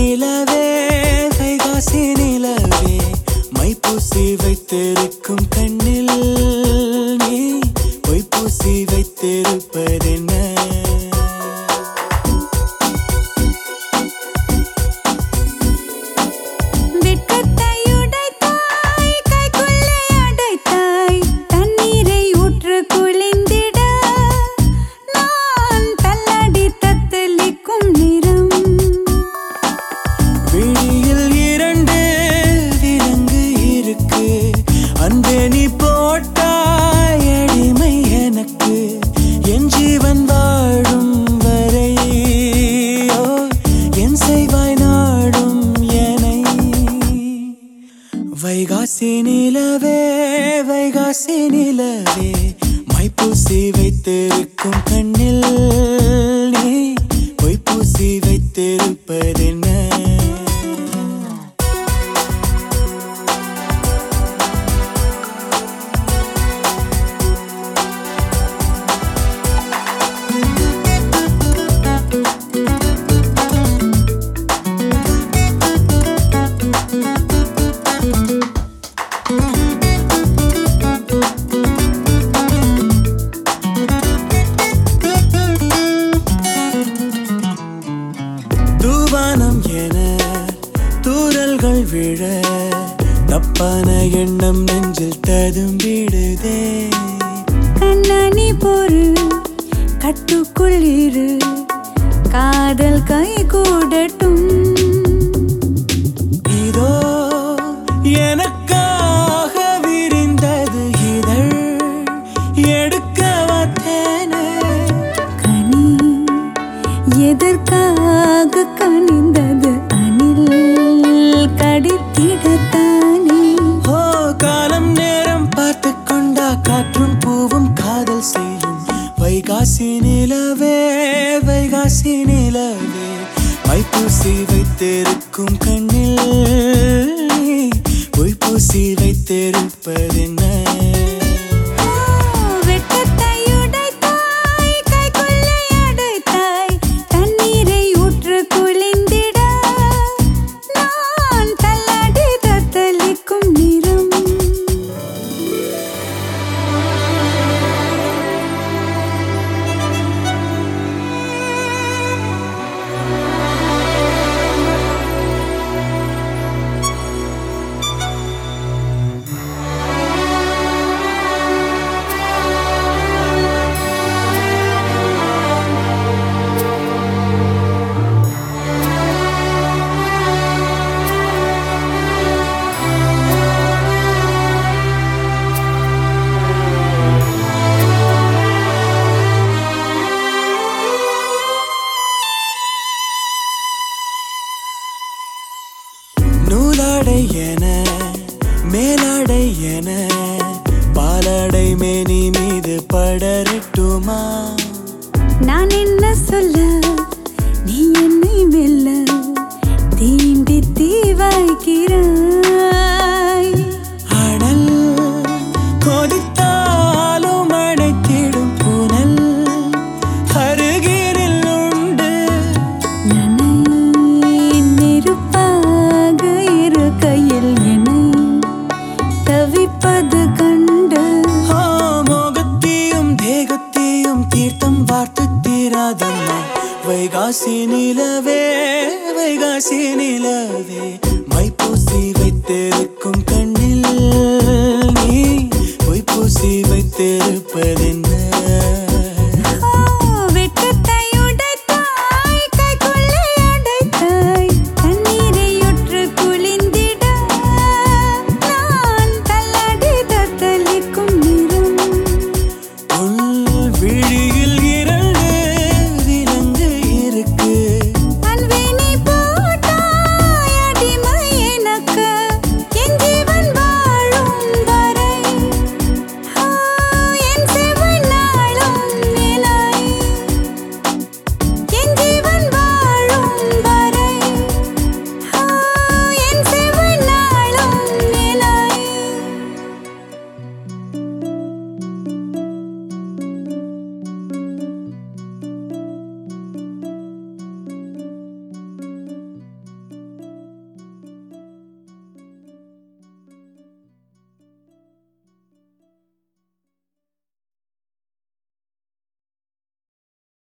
நிலவே வைகாசி நிலவே மைப்பூசி வைத்திருக்கும் கண்ணில் நீ பொய்ப்பூசி வைத்திருப்பதென்ன? நீ போட்டாய் அடிமை எனக்கு என் ஜீவன் வாழும் வரை என் செய்வாய் நாடும் எனை. வைகாசி நிலவே வைகாசி நிலவே மைப்பூசி வைத்திருக்கும் கண்ணில் நீ பொய்ப்பூசி வைத்திருப்பதென்ன? தூவானம் என தூறல்கள் விழ தப்பான எண்ணம் நெஞ்சில் ததும்பிடுதே. கண்ணாணி பொறு கட்டுக்குள் இரு காதல் கை கூடட்டும். இதோ எனக்காக விரிந்தது இதழ் எடுக்க வந்தேனே. கனி எதற்காக கனிந்தது அணில் கடித்திடத்தானே. ஓ காலம் நேரம் பார்த்து கொண்டா காற்றும் பூவும் காதல் செய்யும். வைகாசி நிலவே வைகாசி நிலவே மைப்பூசி வைத்திருக்கும் கண்ணில் பொய்ப்பூசி வைத்திருப்பதென்ன? நூலாடை என மேலாடை என பாலாடை மேனி மீது படரட்டுமா? நான் என்ன சொல்ல நீ என்னை மெல்ல தீண்டி தீ வைக்கிறாய். அடல் கொதித்தாலும் அடைத்திடும் புனல் அருகிரில் உண்டு. நெருப்பாக இரு கையில் என்னை தவிப்பது கண்டு. மோகத்தையும் தேகத்தையும் தீர்த்தம் வார்த்து தீராதம்மா. வைகாசி நிலவே வைகாசி நிலவே